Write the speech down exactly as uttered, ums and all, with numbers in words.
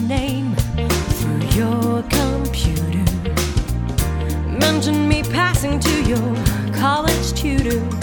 name through your computer. Mention me passing to your college tutor.